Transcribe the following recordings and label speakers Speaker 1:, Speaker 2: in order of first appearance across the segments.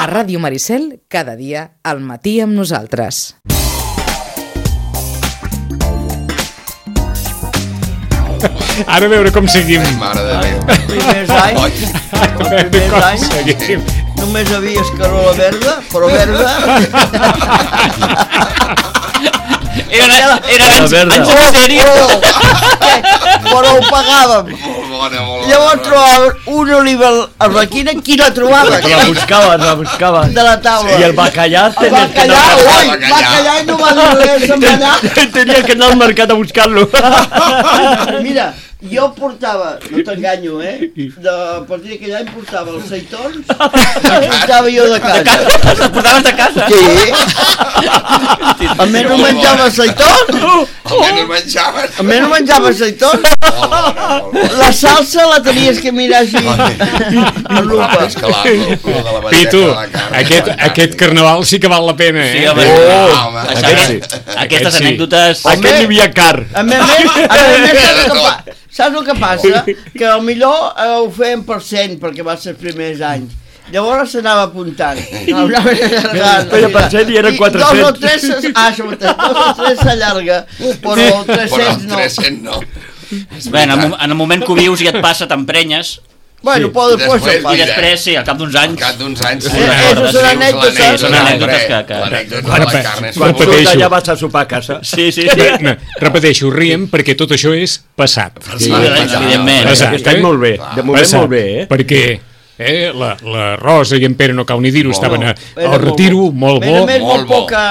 Speaker 1: A Ràdio Maricel, cada dia al matí amb nosaltres.
Speaker 2: Ara a veure com seguim.
Speaker 3: Mare de Déu.
Speaker 4: Primers anys només havia escarola verda, però verda.
Speaker 5: Era anys de misèria.
Speaker 4: Però ho pagàvem. Llavors trobàvem una oliva arlequina. Qui la trobava?
Speaker 6: La buscava.
Speaker 4: De la taula.
Speaker 6: I el bacallà...
Speaker 4: Bacallà i no va dir res, se'n va anar.
Speaker 6: Tenia que anar al mercat a buscar-lo.
Speaker 4: Mira, jo portava, no t'enganyo, a partir d'aquell any portava els seitons, els portava jo de casa.
Speaker 5: Els portaves de casa?
Speaker 4: Sí. A més no menjava seitons. A més no menjava seitons. La salsa la tenies que mirar així.
Speaker 2: Pitu, aquest carnaval sí que val la pena,
Speaker 5: Sí,
Speaker 2: eh?
Speaker 5: home. Aquestes anècdotes...
Speaker 6: Aquest hi havia car.
Speaker 4: A més, saps el que passa? Que potser ho feien per 100 perquè va ser els primers anys. Llavors s'anava apuntant.
Speaker 6: Feia per 100 i eren 400.
Speaker 4: 2 o 3 s'allarga, però 300 no.
Speaker 3: 300 no.
Speaker 5: Bé, en el moment que ho vius i et passa, t'emprenyes.
Speaker 4: Bueno, però després
Speaker 3: Després,
Speaker 4: ho
Speaker 5: I
Speaker 4: passa.
Speaker 5: després, sí, al cap d'uns anys...
Speaker 3: Al cap d'uns anys...
Speaker 4: Són anècdotes.
Speaker 5: Són anècdotes que...
Speaker 6: Quan surt allà vas a sopar a casa.
Speaker 5: Sí.
Speaker 2: No, repeteixo, riem perquè tot això és passat.
Speaker 5: Sí, evidentment.
Speaker 6: Està molt bé. De moment molt bé, eh?
Speaker 2: Perquè la Rosa i en Pere no cau ni dir-ho, estaven al retiro, molt bo.
Speaker 4: A més, molt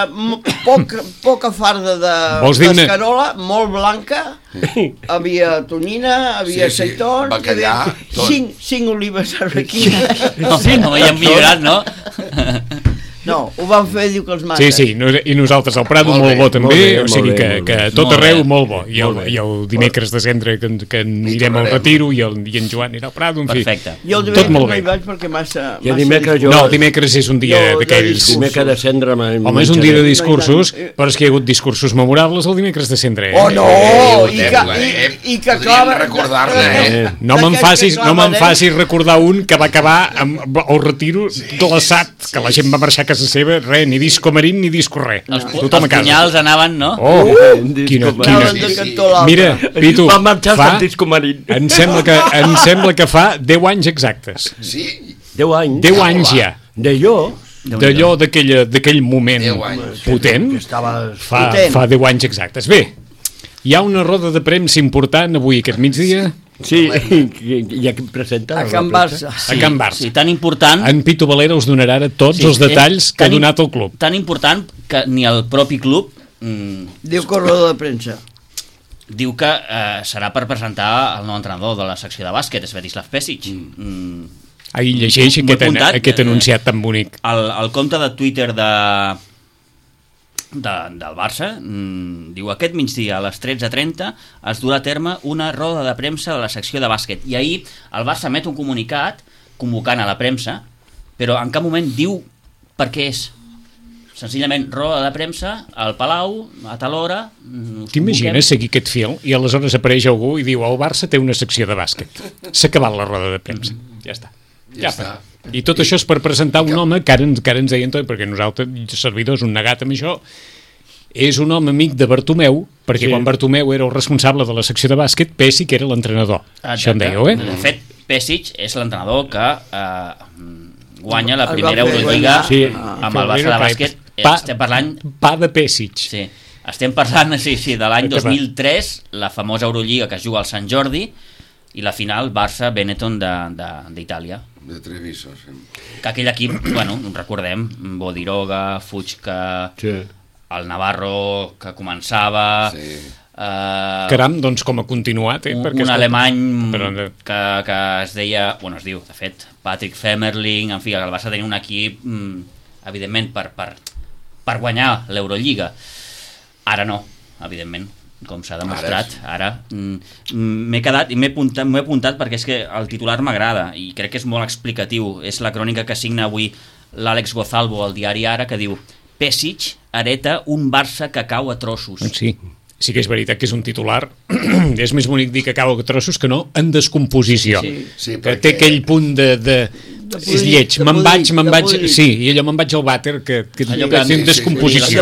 Speaker 4: poca farda d'escarola, molt blanca. Havia tonyina, havia seitons,
Speaker 3: bacallà,
Speaker 4: 5 olives arlequines.
Speaker 5: No, hi hem millorat, no?
Speaker 4: No, ho van fer, diu que els mata.
Speaker 2: Sí, i nosaltres al Prado molt bo també, o sigui que tot arreu molt bo. I el dimecres de cendre que anirem al retiro i en Joan anirà al Prado, en fi.
Speaker 5: Perfecte.
Speaker 4: Jo el
Speaker 2: tot molt
Speaker 4: dimecres no
Speaker 2: bé.
Speaker 4: hi vaig perquè massa...
Speaker 2: No, el dimecres és un dia d'aquells...
Speaker 6: Dimecres de cendre...
Speaker 2: Home, és un dia de discursos, però és que hi ha hagut discursos memorables el dimecres de cendre.
Speaker 4: Oh, no! I que acaba...
Speaker 3: recordar-ne,
Speaker 2: No me'n facis recordar un que va acabar amb el retiro glaçat, que la gent va marxar a casa seva, res, ni disco marín ni disco res.
Speaker 5: Els
Speaker 2: Tothom a casa.
Speaker 5: punyals anaven, no?
Speaker 2: Oh, quina...
Speaker 4: Anaven de cantó a l'altre.
Speaker 2: Mira, Pitu,
Speaker 6: Va marxar amb disco marín.
Speaker 2: em sembla que fa 10 anys exactes.
Speaker 3: Sí?
Speaker 6: 10 anys.
Speaker 2: 10 anys ja.
Speaker 6: D'allò,
Speaker 2: d'aquell moment
Speaker 3: 10 anys.
Speaker 2: potent, fa 10 anys exactes. Bé, hi ha una roda de premsa important avui aquest migdia
Speaker 6: sí, i aquí presenta
Speaker 4: A Can Barça.
Speaker 2: a Can Barça.
Speaker 5: Sí, tan important...
Speaker 2: En Pitu Valera us donarà ara tots els detalls que ha donat el club.
Speaker 5: Tan important que ni el propi club
Speaker 4: Diu corredor de premsa.
Speaker 5: diu que serà per presentar el nou entrenador de la secció de bàsquet, Svetislav Pesic.
Speaker 2: Ahir llegeix aquest anunciat tan bonic.
Speaker 5: El compte de Twitter del Barça diu: aquest migdia a les 13:30 es durà a terme una roda de premsa de la secció de bàsquet. I ahir el Barça emet un comunicat convocant a la premsa, però en cap moment diu per què és. Senzillament roda de premsa al Palau a tal hora.
Speaker 2: T'imagines seguir aquest fil i aleshores apareix algú i diu el Barça té una secció de bàsquet. S'ha acabat la roda de premsa. Ja està. I tot això és per presentar un home que ara ens deien tot, perquè nosaltres, servidors, un negat amb això, és un home amic de Bartomeu, perquè quan Bartomeu era el responsable de la secció de bàsquet, Pesic era l'entrenador. Això em dèieu, eh?
Speaker 5: De fet, Pesic és l'entrenador que guanya la primera Eurolliga amb el Barça de bàsquet. Estem parlant...
Speaker 2: Pa de Pesic.
Speaker 5: Sí, estem parlant de l'any 2003, la famosa Eurolliga que es juga al Sant Jordi, i la final Barça-Benetton d'Itàlia.
Speaker 3: De Treviso, sí.
Speaker 5: Que aquell equip, bueno, recordem, Bodiroga, Fuchka, el Navarro que començava...
Speaker 3: Sí.
Speaker 2: Caram, doncs com ha continuat,
Speaker 5: un alemany que es deia, bueno, es diu, de fet, Patrick Femerling, en fi, el Barça tenia un equip, evidentment, per guanyar l'Eurolliga. Ara no, evidentment, com s'ha demostrat. Ara m'he quedat i m'he apuntat perquè és que el titular m'agrada i crec que és molt explicatiu. És la crònica que signa avui l'Àlex Gozalvo al diari Ara, que diu: Pesic hereta un Barça que cau a trossos.
Speaker 2: Sí que és veritat que és un titular. És més bonic dir que cau a trossos que no en descomposició.
Speaker 3: Sí,
Speaker 2: que té aquell punt de És lleig, me'n vaig, sí, i allò me'n vaig al vàter que té descomposició.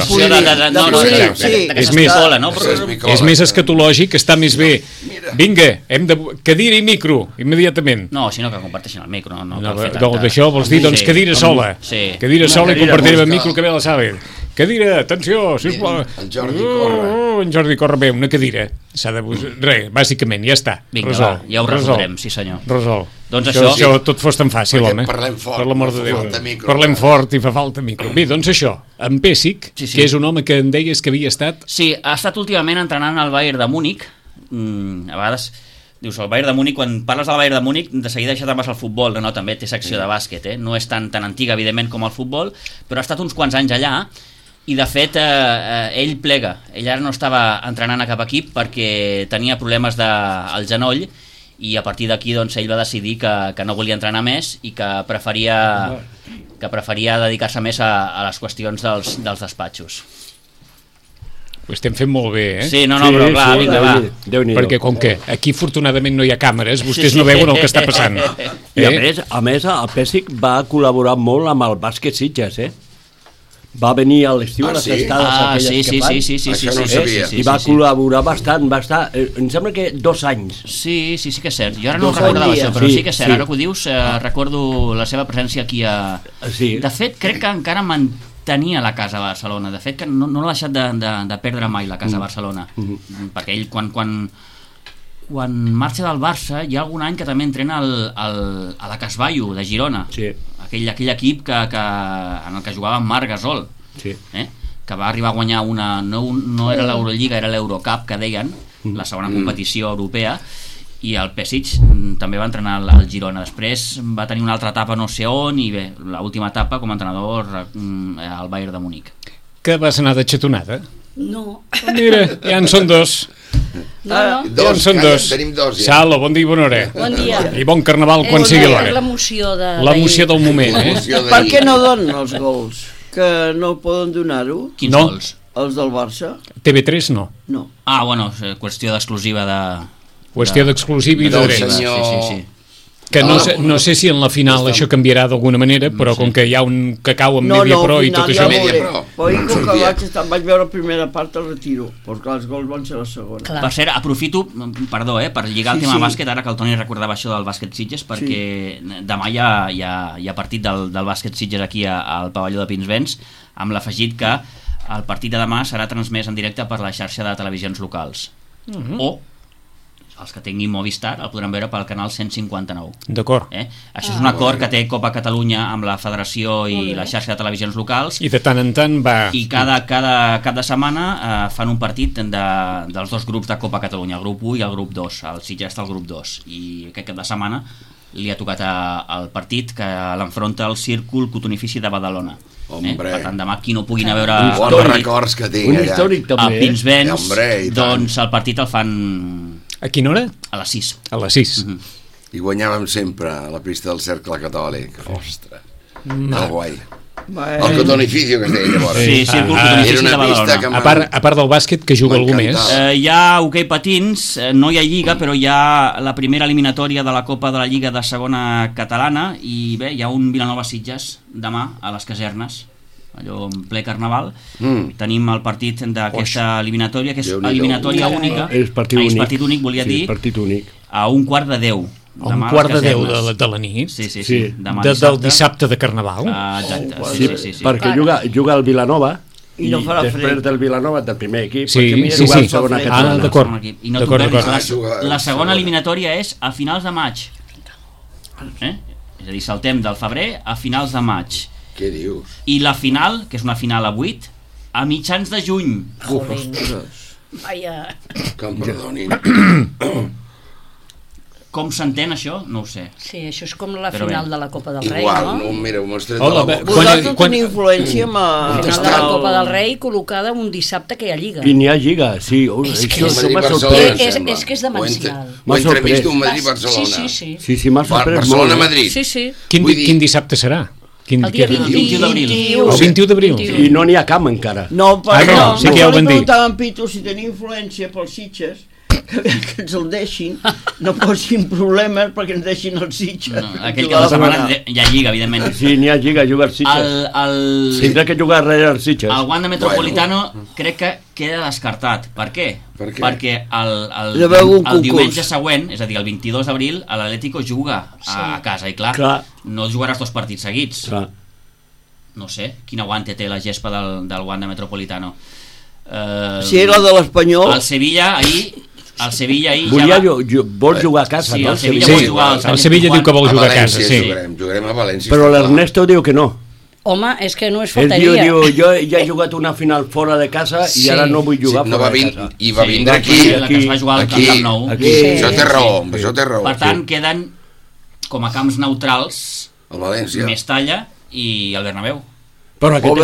Speaker 2: És més escatològic, està més bé. Vinga, cadira i micro, immediatament.
Speaker 5: No, sinó que comparteixen el micro.
Speaker 2: D'això vols dir, doncs cadira sola. Cadira sola i compartirem el micro que ve a la sala. Cadira, atenció, sisplau.
Speaker 3: En Jordi corre.
Speaker 2: En Jordi corre bé, una cadira. S'ha de... Res, bàsicament, ja està.
Speaker 5: Vinga, va, ja ho resoldrem, sí senyor.
Speaker 2: Resol.
Speaker 5: Doncs
Speaker 2: això tot fos tan fàcil, home.
Speaker 3: Parlem fort,
Speaker 2: per l'amor de Déu.
Speaker 3: micro.
Speaker 2: Parlem fort i fa falta micro. Bé, doncs això, en Pesic, que és un home que em deies que havia estat...
Speaker 5: Sí, ha estat últimament entrenant al Bayern de Múnich. A vegades... Dius, el Bayern de Múnich, quan parles del Bayern de Múnich, de seguida deixa vas al futbol, no, també té secció de bàsquet, no és tan antiga, evidentment, com el futbol, però ha estat uns quants anys allà, i de fet ell plega. Ell ara no estava entrenant a cap equip perquè tenia problemes al genoll, i a partir d'aquí doncs, ell va decidir que no volia entrenar més i que preferia dedicar-se més a les qüestions dels despatxos.
Speaker 2: Ho estem fent molt bé, eh?
Speaker 5: Sí, no, però clar, vinga, va.
Speaker 2: Perquè com que aquí afortunadament no hi ha càmeres, vostès no veuen el que està passant.
Speaker 6: I a més, el Pesic va col·laborar molt amb el bàsquet Sitges, Va venir a l'estiu a les estades aquelles que fan.
Speaker 5: Sí.
Speaker 3: Això no ho sabia.
Speaker 6: I va col·laborar bastant, em sembla que 2 anys.
Speaker 5: Sí que és cert. Jo ara no ho recordava això, però sí que és cert. Ara que ho dius, recordo la seva presència aquí a... De fet, crec que encara tenia la casa a Barcelona. De fet, que no l'ha deixat de perdre mai la casa a Barcelona. Perquè ell, quan marxa del Barça, hi ha algun any que també entrena a la Casballo, de Girona. Aquell equip en el que jugava amb Marc Gasol. Que va arribar a guanyar no era l'Eurolliga, era l'Eurocup, que deien, la segona competició europea, i el Pesic també va entrenar al Girona. Després va tenir una altra etapa no sé on, i bé, l'última etapa com a entrenador al Bayern de Múnich.
Speaker 2: Que vas anar de xatonada?
Speaker 7: No.
Speaker 2: Mira, ja en són 2.
Speaker 3: Tenim 2 ja.
Speaker 2: Salo, bon dia i bona hora.
Speaker 7: Bon dia.
Speaker 2: I bon carnaval quan sigui l'hora. L'emoció del moment,
Speaker 4: Per què no donen els gols? Que no poden donar-ho?
Speaker 5: Quins gols?
Speaker 4: Els del Barça?
Speaker 2: TV3 no.
Speaker 5: Bueno, qüestió d'exclusiva de...
Speaker 2: Qüestió d'exclusiva i de drets.
Speaker 5: Sí.
Speaker 2: Que no sé si en la final això canviarà d'alguna manera, però com que hi ha un que cau amb Mediapro i tot això...
Speaker 4: Però com que vaig veure la primera part el retiro, perquè els gols van ser la segona.
Speaker 5: Per cert, aprofito, perdó, per lligar el tema bàsquet, ara que el Toni recordava això del bàsquet Sitges, perquè demà hi ha partit del bàsquet Sitges aquí al pavelló de Pinsbens, amb l'afegit que el partit de demà serà transmès en directe per la xarxa de televisions locals. O els que tinguin Movistar el podran veure pel canal 159.
Speaker 2: D'acord.
Speaker 5: Això és un acord que té Copa Catalunya amb la federació i la xarxa de televisions locals.
Speaker 2: I de tant en tant va...
Speaker 5: I cada cap de setmana fan un partit dels 2 grups de Copa Catalunya, el grup 1 i el grup 2. El Sitges està al grup 2. I aquest cap de setmana li ha tocat al partit que l'enfronta el Círcul Cotonifici de Badalona. Per tant, demà qui no pugui anar a veure
Speaker 3: bons records que tinc allà
Speaker 5: a Pinsbens, doncs el partit el fan...
Speaker 2: A quina hora?
Speaker 5: A les 6.
Speaker 2: A les 6.
Speaker 3: I guanyàvem sempre a la pista del Cercle Catòlic. Ostres, que guai. El Cotonificio, que es deia llavors.
Speaker 5: Sí, Círcul Cotonifici de Badalona.
Speaker 2: A part del bàsquet, que juga algú més?
Speaker 5: Hi ha hoquei patins, no hi ha lliga, però hi ha la primera eliminatòria de la Copa de la Lliga de segona catalana, i bé, hi ha un Vilanova-Sitges demà a les casernes, allò en ple carnaval. Tenim el partit d'aquesta eliminatòria, que és eliminatòria única.
Speaker 6: És partit únic,
Speaker 5: volia dir,
Speaker 6: partit únic.
Speaker 5: A 1:15.
Speaker 2: A 1:15 de la nit?
Speaker 5: Sí.
Speaker 2: Del dissabte de carnaval?
Speaker 5: Exacte, sí.
Speaker 6: Perquè juga el Vilanova,
Speaker 4: i no farà fred.
Speaker 6: Després del Vilanova, del primer equip,
Speaker 2: perquè
Speaker 6: havia jugat el segona catalana.
Speaker 2: D'acord.
Speaker 5: I no t'ho perdis, la segona eliminatòria és a finals de maig. És a dir, saltem del febrer a finals de maig.
Speaker 3: Què dius?
Speaker 5: I la final, que és una final a 8, a mitjans de juny.
Speaker 7: Vaja.
Speaker 3: Que em perdonin.
Speaker 5: Com s'entén això? No ho sé.
Speaker 7: Sí, això és com la final de la Copa del Rei,
Speaker 3: igual,
Speaker 7: no?
Speaker 3: Mira, ho m'has tret
Speaker 4: de la boca. Vosaltres teniu influència amb...
Speaker 7: La final de la Copa del Rei col·locada un dissabte que hi ha Lliga.
Speaker 6: I n'hi ha Lliga, sí.
Speaker 7: Això m'ha sorprès. És que és demencial.
Speaker 3: Ho entrevist un Madrid-Barcelona.
Speaker 7: Sí,
Speaker 6: m'ha sorprès.
Speaker 3: Barcelona-Madrid.
Speaker 7: Sí.
Speaker 2: Quin dissabte serà?
Speaker 7: El dia 21 d'abril.
Speaker 2: El 21 d'abril.
Speaker 6: I no n'hi ha camp encara.
Speaker 4: No, però
Speaker 2: sí que ja ho van dir.
Speaker 4: preguntàvem Pitu si tenia influència pels Sitges, que ens el deixin, no posin problemes perquè ens deixin el Sitges.
Speaker 5: No, aquell que la setmana hi ha lliga, evidentment.
Speaker 6: Sí, n'hi ha lliga, juga el Sitges. Tindrà que jugar darrere el Sitges.
Speaker 5: El Wanda Metropolitano crec que queda descartat. Per què? Perquè el diumenge següent, és a dir, el 22 d'abril, l'Atlético juga a casa i clar, no jugaràs 2 partits seguits. No sé, quin aguante té la gespa del Wanda Metropolitano.
Speaker 4: Sí, la de l'Espanyol.
Speaker 5: El Sevilla ahir
Speaker 6: vol jugar a casa, no?
Speaker 5: Sí, el
Speaker 2: Sevilla diu que vol jugar a casa, sí.
Speaker 3: Jugarem a València.
Speaker 6: Però l'Ernesto diu que no.
Speaker 7: Home, és que no és faltaria.
Speaker 6: Diu, jo ja he jugat una final fora de casa i ara no vull jugar fora de casa.
Speaker 3: I va vindre aquí.
Speaker 5: La que es va jugar al Camp Nou.
Speaker 3: Això té raó.
Speaker 5: Per tant, queden com a camps neutrals
Speaker 3: el València,
Speaker 5: Mestalla i el Bernabéu.
Speaker 6: Però aquest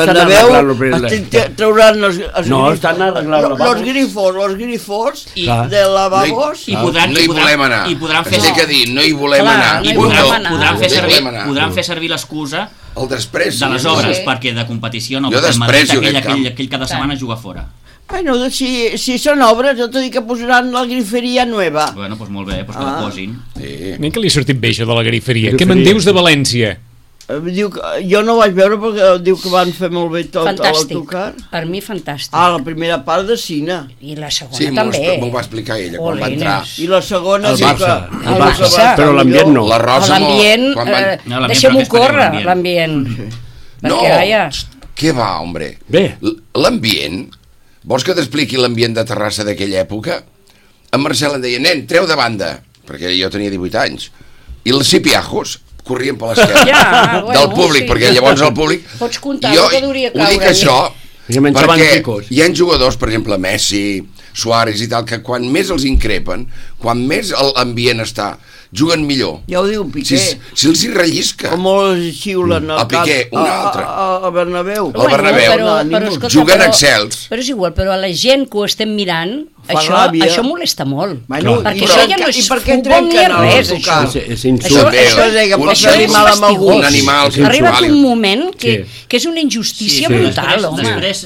Speaker 4: trauran
Speaker 6: estan arreglant
Speaker 4: los grifos de lavabos
Speaker 3: no hi volem anar.
Speaker 5: I podran fer
Speaker 3: no hi volem anar.
Speaker 5: I podran fer servir l'excusa de les obres, perquè de competició no, perquè el Madrid aquell cada setmana juga fora.
Speaker 4: Bueno, si són obres, jo t'he dit que posaran la griferia nueva.
Speaker 5: Bueno, doncs molt bé, doncs que la posin.
Speaker 2: Mira que li ha sortit bé això de la griferia. Què me'n dius de València?
Speaker 4: Diu que, jo no vaig veure perquè diu que van fer molt bé tot a l'autocar.
Speaker 7: Per mi fantàstic.
Speaker 4: La primera part de cine.
Speaker 7: I la segona també.
Speaker 3: Sí, m'ho va explicar ella quan va entrar.
Speaker 4: I la segona
Speaker 6: el Barça. Però l'ambient no.
Speaker 7: L'ambient, deixem-ho córrer, l'ambient.
Speaker 3: No, què va, hombre?
Speaker 6: Bé.
Speaker 3: L'ambient, vols que t'expliqui l'ambient de Terrassa d'aquella època? En Marcel em deia, nen, treu de banda, perquè jo tenia 18 anys, i els cipiajos corrien per l'esquerra del públic, perquè llavors el públic...
Speaker 7: Pots comptar el que hauria caure.
Speaker 3: Ho dic això perquè hi ha jugadors, per exemple, Messi, Suárez i tal, que quan més els increpen, quan més l'ambient està, juguen millor.
Speaker 4: Ja ho diu Piqué.
Speaker 3: Si els hi rellisca.
Speaker 4: Com els xiulen
Speaker 3: a Piqué, un altre.
Speaker 4: A Bernabéu.
Speaker 3: Al Bernabéu. Juguen excels.
Speaker 7: Però és igual, però a la gent que ho estem mirant, això molesta molt. Perquè això ja no és futbol ni res, això.
Speaker 6: És insult.
Speaker 7: Això és fastigós.
Speaker 3: Un animal.
Speaker 7: Ha arribat un moment que és una injustícia brutal, home.
Speaker 5: Després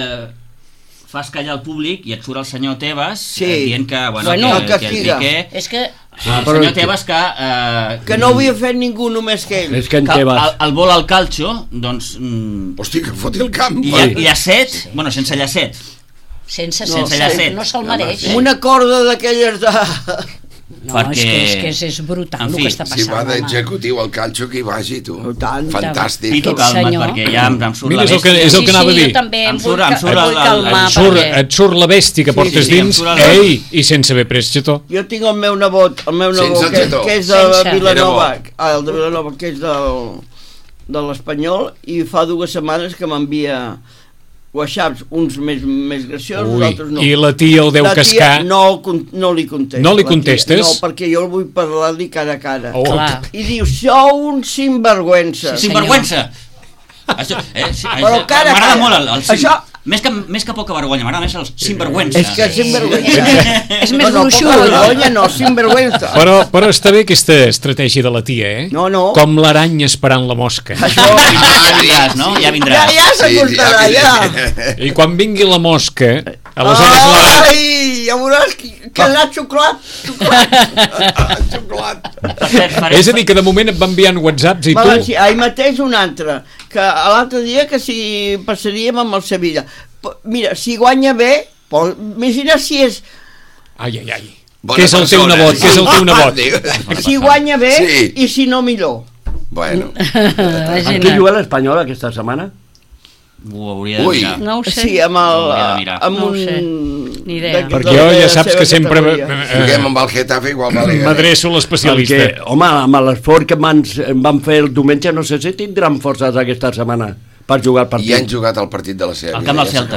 Speaker 5: fas callar el públic i et surt el senyor Tebas dient que el Piqué...
Speaker 7: És que...
Speaker 5: El senyor Tebas
Speaker 4: que no havia fet ningú només que ell.
Speaker 6: És que en Tebas...
Speaker 5: El vol al calcio, doncs...
Speaker 3: Hòstia, que foti el camp.
Speaker 5: I llacet, bueno, sense llacet.
Speaker 7: Sense llacet. No se'l mereix.
Speaker 4: Una corda d'aquelles de...
Speaker 7: No, és que és brutal el que està passant.
Speaker 3: Si va d'executiu al calcio, que hi vagi, tu. Fantàstic.
Speaker 5: I tu calma't, perquè ja em surt la bèstia.
Speaker 2: És el que anava a dir. Et surt la bèstia que portes dins, i sense haver pres xetó.
Speaker 4: Jo tinc el meu nebot, que és de Vilanova, el de Vilanova, que és de l'Espanyol, i fa 2 setmanes que m'envia whatsapps, uns més graciosos, altres no.
Speaker 2: I la tia el deu cascar?
Speaker 4: No li contesto.
Speaker 2: No li contestes?
Speaker 4: No, perquè jo vull parlar-li cara a cara. I diu, sou un sinvergüenza.
Speaker 5: Sinvergüenza?
Speaker 4: Però cara a cara.
Speaker 5: M'agrada molt això. Més que poca vergonya, m'agrada més el sinvergüenza.
Speaker 4: És que sinvergüenza.
Speaker 7: És més gruixut.
Speaker 4: No, poca vergonya no, sinvergüenza.
Speaker 2: Però està bé aquesta estratègia de la tia,
Speaker 4: No.
Speaker 2: Com l'aranya esperant la mosca.
Speaker 5: Això ja vindràs, no? Ja vindràs.
Speaker 4: Ja s'acostarà, ja.
Speaker 2: I quan vingui la mosca, aleshores
Speaker 4: ai, ja veuràs que l'ha xocolat.
Speaker 2: És a dir, que de moment et va enviant whatsapps i tu...
Speaker 4: Ahir mateix un altre, que l'altre dia que si passaríem amb el Sevilla. Mira, si guanya bé, imagina si és...
Speaker 2: Ai. Què és el teu nebot?
Speaker 4: Si guanya bé i si no millor.
Speaker 3: Bueno.
Speaker 6: Amb qui juga l'Espanyol aquesta setmana?
Speaker 5: Ho hauria de mirar.
Speaker 7: No ho sé.
Speaker 4: Sí, amb un...
Speaker 7: Ni idea.
Speaker 2: Perquè jo ja saps que sempre
Speaker 3: juguem amb el Getafe igual
Speaker 2: m'adreço a l'especialista.
Speaker 6: Home, amb l'esforç que van fer el diumenge, no sé si tindran forces aquesta setmana per jugar el partit.
Speaker 3: I han jugat el partit de la sèrie.
Speaker 5: Al camp del Celta.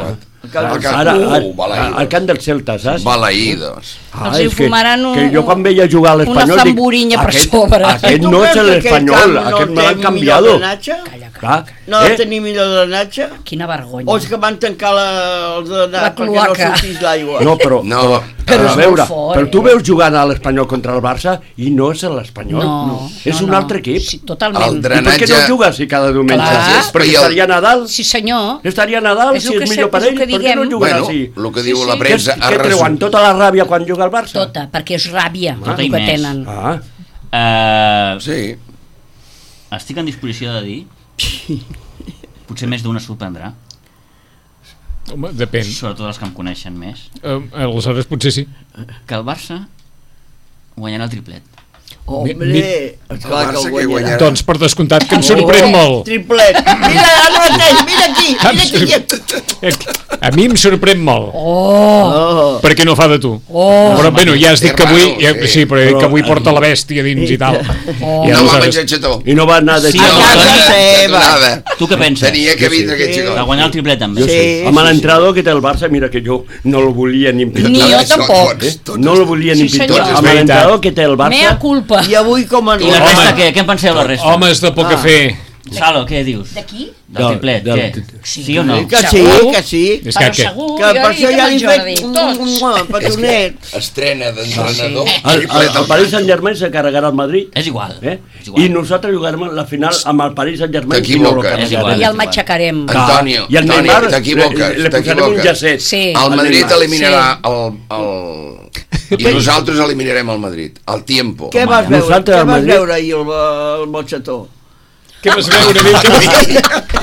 Speaker 6: Al camp del Celta, saps?
Speaker 3: Balaïdos.
Speaker 7: Els hi fumaran
Speaker 6: jo quan veia jugar a l'Espanyol
Speaker 7: una zamburinya per sobre.
Speaker 6: Aquest no és l'Espanyol, aquest me l'han canviat.
Speaker 4: No va tenir millor drenatge?
Speaker 7: Quina vergonya.
Speaker 4: O és que van tancar el drenatge perquè no sortís l'aigua?
Speaker 6: No, però a veure, però tu veus jugant a l'Espanyol contra el Barça i no és l'Espanyol.
Speaker 7: No.
Speaker 6: És un altre equip.
Speaker 7: Sí, totalment.
Speaker 6: I per què no jugues si cada diumenge? Perquè estaria Nadal.
Speaker 7: Sí, senyor.
Speaker 6: Estaria Nadal, si és millor per ell. Per què no jugar així?
Speaker 3: El que diu la premsa...
Speaker 6: Què treuen? Tota la ràbia quan juga el Barça?
Speaker 7: Tota, perquè és ràbia el que tenen.
Speaker 3: Sí.
Speaker 5: Estic en disposició de dir potser més d'una sorprendrà.
Speaker 2: Home, depèn.
Speaker 5: Sobretot els que em coneixen més.
Speaker 2: Aleshores potser sí.
Speaker 5: Que el Barça guanyarà el triplet.
Speaker 4: Hombre, esclar que el guanyarà.
Speaker 2: Doncs per descomptat que em sorprèn molt.
Speaker 4: Triplet. Mira, ara mateix, mira aquí.
Speaker 2: A mi em sorprèn molt. Perquè no fa de tu. Però bueno, ja has dit que avui... Sí, però he dit que avui porta la bèstia dins i tal.
Speaker 3: No va menjar xató.
Speaker 6: I no va anar de
Speaker 5: xató. Tu què penses?
Speaker 3: Tenia que vindre aquest xicot.
Speaker 5: A guanyar el triplet també.
Speaker 6: Amb l'entrenador que té el Barça, mira que jo no el volia ni pintar.
Speaker 7: Ni jo tampoc.
Speaker 6: No el volia ni pintar. Amb l'entrenador que té el Barça...
Speaker 7: Mea culpa.
Speaker 4: I avui com a...
Speaker 5: I la resta què? Què en penseu la resta?
Speaker 2: Homes de poc a fer.
Speaker 5: Salo, què dius?
Speaker 7: D'aquí?
Speaker 5: Del triplet, què? Sí o no?
Speaker 4: Que sí.
Speaker 7: Però segur,
Speaker 4: que per això ja li he fet un petonet.
Speaker 3: Estrena d'entrenador.
Speaker 6: El Paris Saint-Germain se carregarà al Madrid.
Speaker 5: És igual.
Speaker 6: I nosaltres jugarem la final amb el Paris Saint-Germain.
Speaker 3: T'equivoques.
Speaker 7: I el matxacarem.
Speaker 3: Antonio, t'equivoques.
Speaker 6: Le posarem un llacet.
Speaker 3: El Madrid eliminarà el... I nosaltres eliminarem el Madrid. El tiempo.
Speaker 4: Què vas veure ahir el Mocható?
Speaker 2: Què vas veure?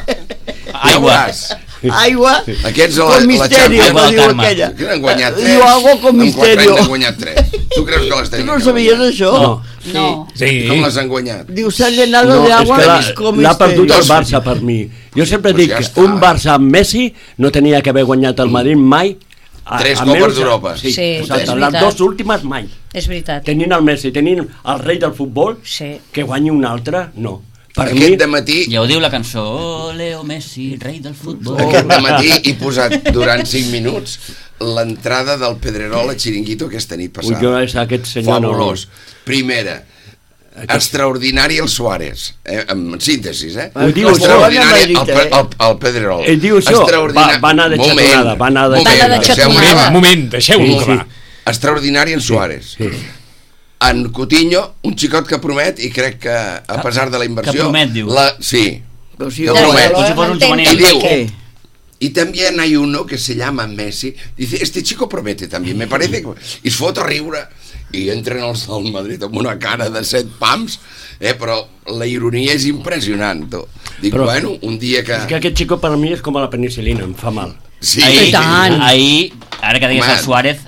Speaker 3: Aigua. Aquests
Speaker 4: con misterio, no diu aquella.
Speaker 3: Que n'han guanyat 3.
Speaker 4: Diu agua con misterio.
Speaker 3: N'han guanyat 3. Tu creus que les tenim?
Speaker 4: Tu no sabies això?
Speaker 7: No.
Speaker 3: Com les han guanyat?
Speaker 4: Diu, s'han llenado de agua con misterio.
Speaker 6: L'ha perdut el Barça per mi. Jo sempre dic que un Barça amb Messi no tenia que haver guanyat el Madrid mai.
Speaker 3: 3 copes d'Europa.
Speaker 7: Sí, és veritat.
Speaker 6: Les 2 últimes mai.
Speaker 7: És veritat.
Speaker 6: Tenint el Messi, tenint el rei del futbol, que guanyi un altre, no.
Speaker 3: Per aquest dematí...
Speaker 5: Ja ho diu la cançó, Leo Messi, rei del futbol.
Speaker 3: Aquest dematí he posat durant 5 minuts l'entrada del Pedrerol a Chiringuito aquesta nit passada.
Speaker 6: Jo és aquest senyor...
Speaker 3: Fabulós. Primera, extraordinari el Suárez, en síntesi,
Speaker 6: Ho diu això.
Speaker 3: El Pedrerol.
Speaker 6: Ell diu això, va anar de xatonada, va anar de
Speaker 7: xatonada.
Speaker 2: Moment, deixeu-ho acabar.
Speaker 3: Extraordinari en Suárez. En Coutinho, un xicot que promet, i crec que a pesar de la inversió...
Speaker 5: Que promet, diu.
Speaker 3: Sí,
Speaker 4: que
Speaker 3: promet. Y diu, y también hay uno que se llama Messi. Dice, este chico promete también, me parece que... I es fot a riure, i entren els del Madrid amb una cara de 7 pams, però la ironia és impressionant. Dic, bueno, un dia que...
Speaker 6: És que aquest xico per mi és com a la penicilina, em fa mal.
Speaker 3: Sí.
Speaker 5: Ahir, ara que digues el Suárez...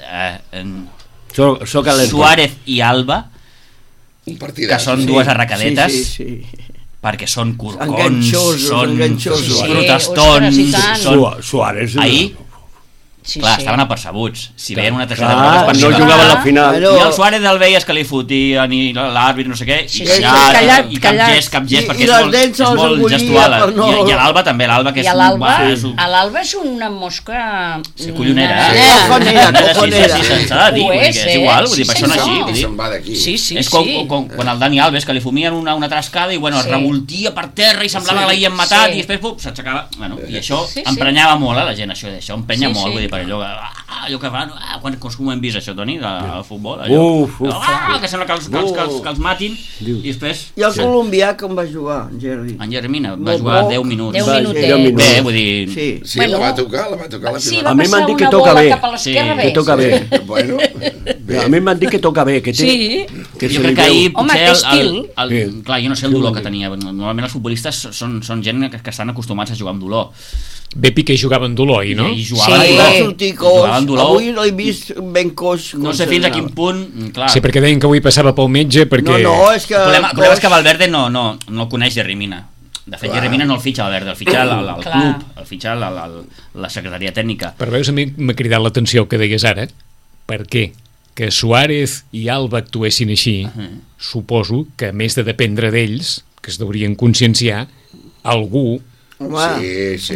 Speaker 5: Suárez i Alba, que són dues arracadetes, perquè són corcons, són protestons,
Speaker 6: Suárez
Speaker 5: ahir clar, estaven apercebuts. Si veien una targeta groga,
Speaker 6: no jugaven la final.
Speaker 5: I el Suárez el veies que li fotien i l'àrbit, no sé què, i cap gest, perquè és molt gestual. I a l'Alba també, l'Alba que és...
Speaker 7: A l'Alba és una mosca...
Speaker 5: Collonera.
Speaker 4: Cojonera.
Speaker 5: S'ha de dir, és igual, vull dir, per això no
Speaker 3: així.
Speaker 5: És com quan el Dani Alves, que li fumien una trascada i es revoltia per terra i semblava que l'havien matat i després s'aixecava. I això emprenyava molt a la gent, això emprenya molt, vull dir, per allò que fan, com hem vist això, Toni, al futbol, que sembla que els matin i després...
Speaker 4: I el colombià com va jugar, en Jerry?
Speaker 5: En Jeremina va jugar 10 minuts.
Speaker 7: 10 minutets.
Speaker 5: Bé, vull dir...
Speaker 3: Sí, la va tocar la pilota.
Speaker 7: Sí, va passar una bola cap a l'esquerra,
Speaker 6: que toca bé.
Speaker 3: Bueno,
Speaker 6: a mi m'han dit que toca bé, que té...
Speaker 5: Jo crec que ahir potser... Clar, jo no sé el dolor que tenia. Normalment els futbolistes són gent que estan acostumats a jugar amb dolor.
Speaker 2: Bé Piqué jugava amb dolor, no?
Speaker 5: I jugava amb dolor.
Speaker 4: Avui l'he vist ben coix.
Speaker 5: No sé fins a quin punt, clar.
Speaker 2: Sí, perquè deien que avui passava pel metge, perquè...
Speaker 4: No, és que...
Speaker 5: El problema és que Valverde no coneix Jeremina. De fet, Jeremina no el fitxa Valverde, el fitxa el club, el fitxa la secretaria tècnica.
Speaker 2: Però veus, a mi m'ha cridat l'atenció el que deies ara. Per què? Que Suárez i Alba actuessin així, suposo que a més de dependre d'ells, que es deurien conscienciar, algú...
Speaker 3: Sí.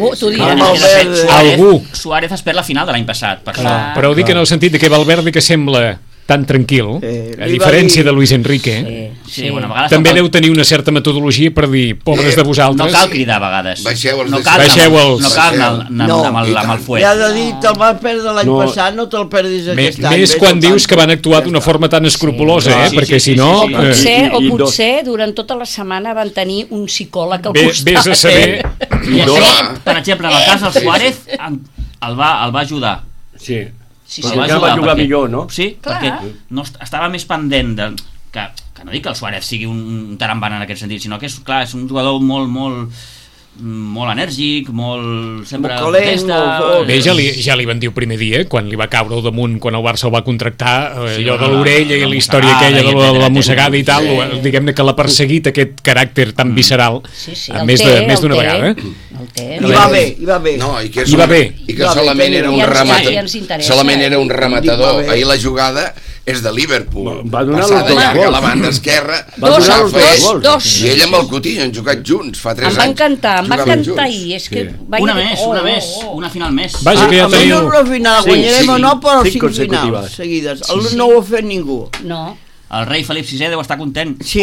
Speaker 5: Suárez es perd la final de l'any passat, per això.
Speaker 2: Però ho dic en el sentit de que Valverde, que sembla tan tranquil, a diferència de Luis Enrique, també deu tenir una certa metodologia per dir, pobres de vosaltres...
Speaker 5: No cal cridar a vegades.
Speaker 3: Baixeu els...
Speaker 5: No cal anar amb el fuet.
Speaker 4: Ja de dir, te'l vas perdre l'any passat, no te'l perdis aquest any.
Speaker 2: Més quan dius que van actuar d'una forma tan escrupulosa, perquè si no...
Speaker 7: O potser durant tota la setmana van tenir un psicòleg al costat.
Speaker 2: Vés a saber...
Speaker 5: Per exemple, en el cas del Suárez, el va ajudar.
Speaker 6: Sí. Perquè va jugar millor, no?
Speaker 5: Sí, perquè estava més pendent que no dic que el Suárez sigui un tarambana en aquest sentit, sinó que és un jugador molt enèrgic, sempre protesta...
Speaker 2: Bé, ja li van dir el primer dia, quan li va caure al damunt, quan el Barça el va contractar, allò de l'orella i la història aquella de la mossegada i tal, diguem-ne que l'ha perseguit aquest caràcter tan visceral més d'una vegada.
Speaker 4: I va bé.
Speaker 3: No, i que solament era un rematador. Ahir la jugada és de Liverpool, passada llarga a la banda esquerra, i ell amb el Coutinho han jugat junts fa 3 anys.
Speaker 7: Em va encantar ahir.
Speaker 5: Una final més.
Speaker 2: Vaja, que ja teniu...
Speaker 4: No final, guanyarem o no, però 5 finals seguides. No ho ha fet ningú.
Speaker 7: No.
Speaker 5: El rei Felip VI deu estar content.
Speaker 4: Sí.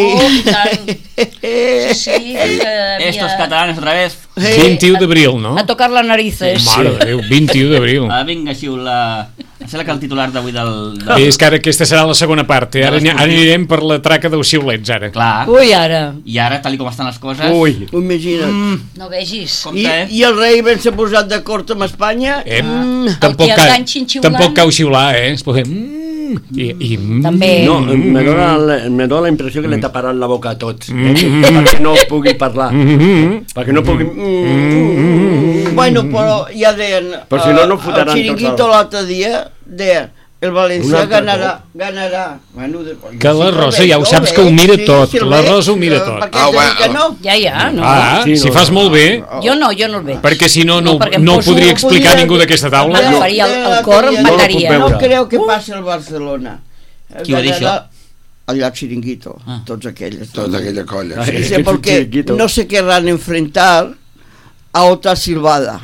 Speaker 5: Estos catalanes otra vez.
Speaker 2: 21 d'abril, no?
Speaker 7: A tocar les narices.
Speaker 2: Mare de Déu, 21 d'abril.
Speaker 5: Vinga, xiula. Em sembla que el titular d'avui
Speaker 2: Bé, és que ara aquesta serà la segona part. Ara anirem per la traca dels xiulets, ara.
Speaker 5: Clar.
Speaker 7: Ui, ara.
Speaker 5: I ara, tal com estan les coses...
Speaker 6: Ui.
Speaker 4: Imagina't.
Speaker 7: No vegis.
Speaker 4: I el rei ben s'ha posat d'acord amb Espanya.
Speaker 2: Tampoc cau xiular, es podem...
Speaker 7: També.
Speaker 6: No, me dóna la impressió que li taparan la boca a tots, perquè no pugui parlar, perquè no pugui...
Speaker 4: Bueno, però ja deien,
Speaker 6: però si no fotran
Speaker 4: el Chiringuito l'altre dia deia, el València ganarà. Bueno,
Speaker 2: que la Rosa ja ho saps que ho mira tot, la Rosa ho mira tot.
Speaker 7: Ja, no.
Speaker 2: Si fas molt bé.
Speaker 7: Jo no el veig.
Speaker 2: Perquè si no podria explicar ningú d'aquesta taula.
Speaker 7: Me faria el cor, em mataria.
Speaker 4: No creu que passi al Barcelona.
Speaker 5: Qui ho ha dit això?
Speaker 4: Allà Chiringuito, tots aquells.
Speaker 3: Tota aquella colla.
Speaker 4: Porque no se querrán enfrentar a otra silbada.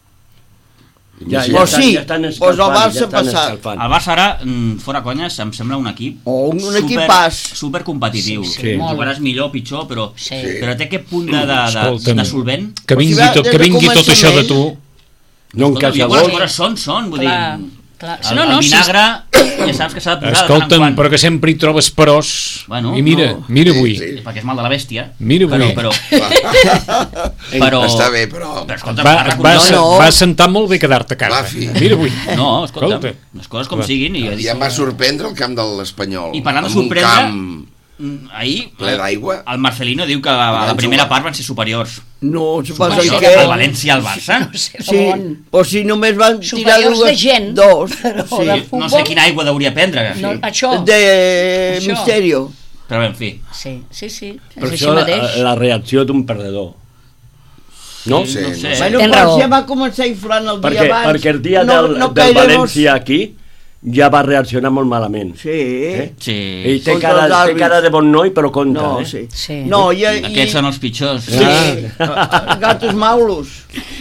Speaker 6: Pues sí,
Speaker 4: pues el Barça ha passat.
Speaker 5: El Barça ara, fora conyes, em sembla un equip super competitiu. Jugaràs millor o pitjor, però té aquest punt de solvent.
Speaker 2: Que vingui tot això de tu.
Speaker 6: No encaixa
Speaker 5: molt. Les coses són, vull dir... El vinagre ja saps que s'ha de posar.
Speaker 2: Escolta'm, però que sempre hi trobes peròs. I mira avui.
Speaker 5: Perquè és mal de la bèstia.
Speaker 2: Mira avui.
Speaker 3: Però està bé, però...
Speaker 2: Va sentar molt bé quedar-te a casa. Mira avui.
Speaker 5: No, escolta'm, les coses com siguin.
Speaker 3: I em va sorprendre el camp de l'Espanyol.
Speaker 5: I parlant de sorprendre, ahir
Speaker 3: ple d'aigua.
Speaker 5: El Marcelino diu que la primera part van ser superiors.
Speaker 4: No,
Speaker 5: suposo que... El València al Barça?
Speaker 4: Sí, o si només van tirar
Speaker 7: dos.
Speaker 5: No sé quina aigua deuria prendre.
Speaker 7: Això.
Speaker 4: De Misterio.
Speaker 5: Però en fi.
Speaker 7: Sí.
Speaker 6: Per això la reacció d'un perdedor. No?
Speaker 3: No sé.
Speaker 4: Bueno, però ja va començar inflant el dia abans.
Speaker 6: Perquè el dia del València aquí ja va reaccionar molt malament.
Speaker 4: Sí.
Speaker 6: Ell té cara de bon noi, però compta.
Speaker 5: Aquests són els pitjors.
Speaker 4: Gatos maulos.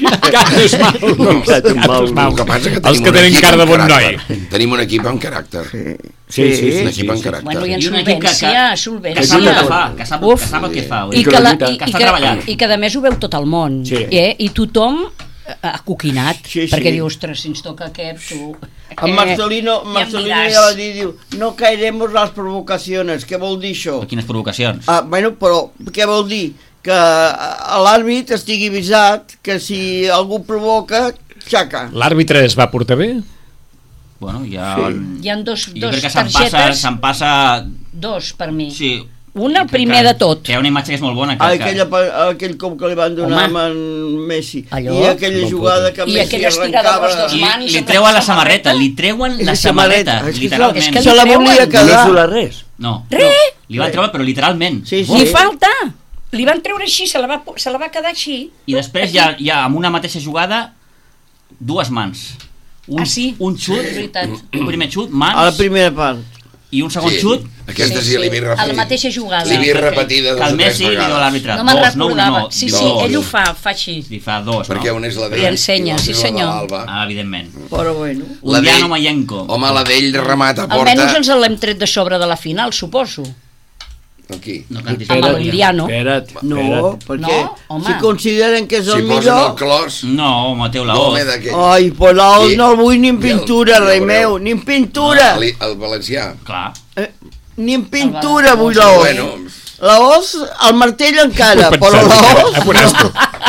Speaker 2: Els que tenen cara de bon noi.
Speaker 3: Tenim un equip amb caràcter.
Speaker 6: Sí.
Speaker 3: Un equip amb caràcter.
Speaker 7: Bueno, i en solvència.
Speaker 5: Que sap el que fa.
Speaker 7: I que a més ho veu tot el món. I tothom acoquinat, perquè diu, ostres, si ens toca aquest, tu...
Speaker 4: El Marcelino ja va dir, no caeremos las provocaciones. Què vol dir això?
Speaker 5: Quines provocacions?
Speaker 4: Bueno, però què vol dir? Que l'àrbit estigui avisat que si algú provoca, xaca.
Speaker 2: L'àrbitre es va portar bé?
Speaker 5: Bueno,
Speaker 7: hi ha dos
Speaker 5: targetes. Se'n passa...
Speaker 7: Dos, per mi.
Speaker 5: Sí.
Speaker 7: Una, el primer de tot.
Speaker 5: Que hi ha una imatge que és molt bona.
Speaker 4: Aquell cop que li van donar amb en Messi. I aquella jugada que Messi arrencava.
Speaker 5: I li treuen la samarreta. Literalment.
Speaker 4: Se la volia quedar.
Speaker 6: No res.
Speaker 5: No. Li van treure, però literalment.
Speaker 7: Li falta. Li van treure així, se la va quedar així.
Speaker 5: I després hi ha amb una mateixa jugada dues mans. Un xut, un primer xut, mans.
Speaker 4: A la primera part.
Speaker 5: i un segon xut...
Speaker 3: Aquesta sí, l'hi
Speaker 7: a la mateixa jugada.
Speaker 3: L'hi vi repetida 2 o 3 vegades.
Speaker 5: Que el Messi li diu a l'àrbitre,
Speaker 7: no me'n recordava.
Speaker 5: No,
Speaker 7: sí, ell ho fa així.
Speaker 5: Li fa 2, no?
Speaker 3: Perquè on és la d'ell?
Speaker 7: Li ensenya, sí senyor.
Speaker 5: Evidentment.
Speaker 4: Però bueno.
Speaker 5: Undriano Mayenko.
Speaker 3: Home, la d'ell remata a porta...
Speaker 7: Almenys ens l'hem tret de sobre de la final, suposo.
Speaker 3: Aquí.
Speaker 7: Amb l'Undriano.
Speaker 4: No, perquè si consideren que és el millor...
Speaker 3: Si posen el clos...
Speaker 5: No, Mateu Laoz.
Speaker 4: Ai, pues Laoz no el vull ni en pintura, rei meu, ni en pintura.
Speaker 3: El valencià.
Speaker 5: Clar.
Speaker 4: Ni en pintura vull Laoz.
Speaker 3: Bueno...
Speaker 4: Laoz, el martell encara, però Laoz...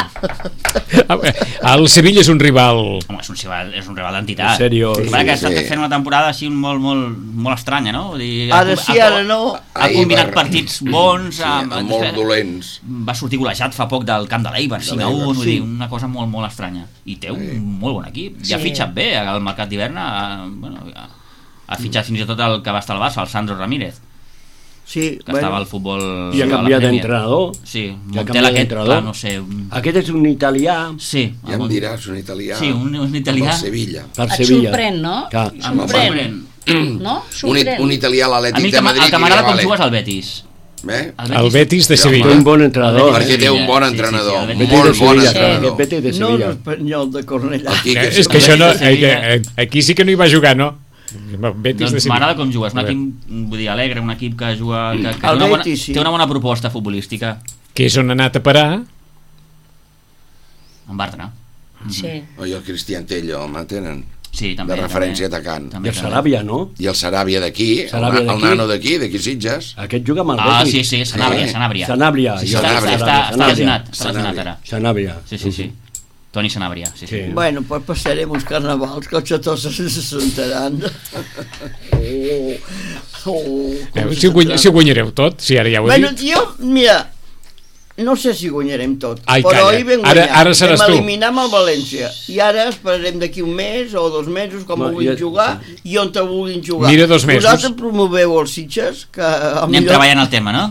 Speaker 2: El Sevilla és un rival...
Speaker 5: Home, és un rival d'entitat.
Speaker 6: En sèrio.
Speaker 5: Que està fent una temporada així molt estranya, no?
Speaker 4: Ara sí, ara no.
Speaker 5: Ha combinat partits bons...
Speaker 3: Molt dolents.
Speaker 5: Va sortir golejat fa poc del camp de l'Eibar, 5-1, una cosa molt estranya. I té un molt bon equip. I ha fitxat bé al mercat d'hivern. Ha fitxat fins i tot el que va estar al Barça, el Sandro Ramírez.
Speaker 4: Sí,
Speaker 5: que estava al futbol...
Speaker 6: I ha canviat d'entrenador.
Speaker 5: Sí, Montel aquest, clar, no sé...
Speaker 6: Aquest és un italià.
Speaker 5: Sí.
Speaker 3: Ja em diràs, un italià.
Speaker 5: Sí, un italià.
Speaker 3: Per Sevilla.
Speaker 7: Et sorprèn, no? Et sorprèn. No?
Speaker 3: Un italià a l'Atlètic de Madrid.
Speaker 5: El que m'agrada com jugues al Betis.
Speaker 2: El Betis de Sevilla.
Speaker 6: Un bon entrenador.
Speaker 3: Perquè té un bon entrenador.
Speaker 6: Molt bon entrenador. Betis de Sevilla.
Speaker 4: No l'Espanyol de Cornellà.
Speaker 2: És que això no... Aquí sí que no hi va jugar, no?
Speaker 5: Doncs m'agrada com jugues, un equip, vull dir, alegre, un equip que juga, que té una bona proposta futbolística.
Speaker 2: Que és on ha anat a parar?
Speaker 5: En Bartra.
Speaker 7: Sí.
Speaker 3: I el Cristian Tello, home, tenen
Speaker 5: sí, també,
Speaker 3: de referència atacant.
Speaker 6: I el Saràbia, no?
Speaker 3: I el Saràbia d'aquí, el nano d'aquí Sitges.
Speaker 6: Aquest juga amb el Betis.
Speaker 5: Sí, Sanàbria.
Speaker 6: Sanàbria.
Speaker 5: Està lesionat ara.
Speaker 6: Sanàbria.
Speaker 5: Sí. Toni Sanabria, sí.
Speaker 4: Bueno, pues passarem uns carnavals que els xatós se sentaran.
Speaker 2: Si ho guanyareu tot, si ara ja ho he dit.
Speaker 4: Bueno, jo, mira, no sé si guanyarem tot,
Speaker 2: ai,
Speaker 4: però ahir vam guanyar.
Speaker 2: Ara seràs tu.
Speaker 4: Vam eliminar amb el València. I ara esperarem d'aquí un mes o 2 mesos, com ho vulguin jugar, i on te vulguin jugar.
Speaker 2: Mira, 2 mesos.
Speaker 4: Vosaltres promoveu els Sitges, que...
Speaker 5: Anem treballant el tema, no?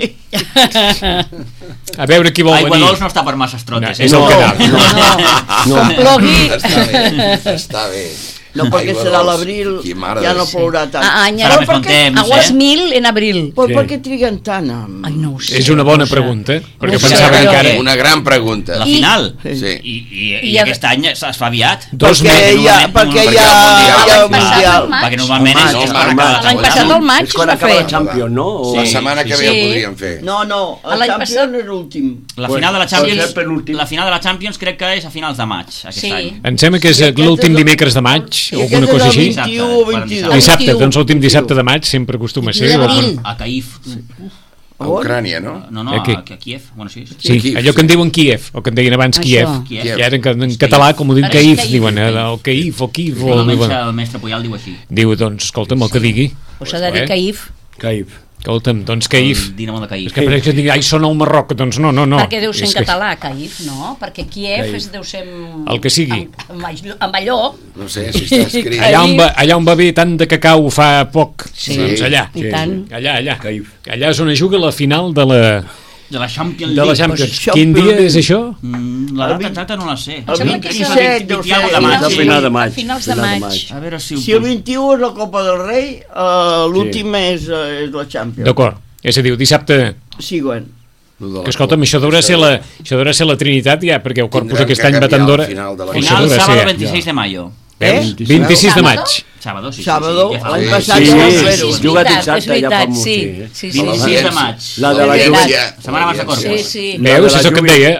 Speaker 2: A veure qui vol venir.
Speaker 5: Aigua Dols no està per masses trotes.
Speaker 2: És el que
Speaker 7: Com plogui.
Speaker 3: Està bé.
Speaker 4: No, perquè serà l'abril, ja no plourà tant.
Speaker 7: Aguas 1000 en abril.
Speaker 4: Però per què triguen tant?
Speaker 7: Ai, no ho sé.
Speaker 2: És una bona pregunta, perquè pensava encara...
Speaker 3: Una gran pregunta.
Speaker 5: La final?
Speaker 3: Sí.
Speaker 5: I aquest any es fa aviat.
Speaker 4: Perquè hi ha el Mundial.
Speaker 5: Perquè normalment és
Speaker 7: l'any passat al maig es va fer.
Speaker 6: La Champions, no?
Speaker 3: La setmana que ve ho podríem fer.
Speaker 4: No, el Champions és l'últim.
Speaker 5: La final de la Champions crec que és a finals de maig, aquest any.
Speaker 2: Em sembla que és l'últim dimecres de maig, o alguna cosa així. Dissabte, doncs l'últim dissabte de maig sempre acostuma a ser.
Speaker 5: A Kyiv.
Speaker 3: A Ucrània, no?
Speaker 5: No, a Kiev. Bueno, sí.
Speaker 2: Sí, allò que en diuen Kiev, o que en deien abans Kiev. I ara en català, com ho diuen Kyiv, diuen el Kyiv o Kyiv.
Speaker 5: El mestre Puyal diu així.
Speaker 2: Diu, doncs, escolta'm, el que digui.
Speaker 7: Us ha de dir Kyiv.
Speaker 6: Kyiv.
Speaker 2: Escolta'm, doncs Kyiv.
Speaker 5: Dinamo de Kyiv.
Speaker 2: És que pareix que digui, ai, sona el Marroc, doncs no.
Speaker 7: Perquè deu ser en català, Kyiv, no? Perquè Kiev deu ser...
Speaker 2: El que sigui.
Speaker 7: Amb allò...
Speaker 3: No sé si està escrit.
Speaker 2: Allà on va haver tant de cacau fa poc. Doncs allà.
Speaker 7: I tant.
Speaker 2: Allà. Allà és on es juga la final de la
Speaker 5: Champions
Speaker 2: League. Quin dia és això?
Speaker 5: La data exacta no la sé.
Speaker 4: El 27 deu ser
Speaker 6: de maig.
Speaker 7: Finals de maig.
Speaker 5: A veure si
Speaker 4: el 21 és la Copa del Rei, l'últim és la Champions.
Speaker 2: D'acord. És a dir, dissabte...
Speaker 4: Següent.
Speaker 2: Que escolta'm, això deurà ser la Trinitat ja, perquè el Corpus aquest any va tan d'hora.
Speaker 5: Final sábado 26 de mayo.
Speaker 2: 26 de maig.
Speaker 5: Sábado, sí.
Speaker 4: L'any passat ja vam fer-ho.
Speaker 6: Juga dissabte, ja fa molt.
Speaker 7: Sí.
Speaker 5: 26 de maig.
Speaker 6: La de la
Speaker 5: setmana abans de Corpus.
Speaker 7: Sí.
Speaker 2: Veus, és el que em deia,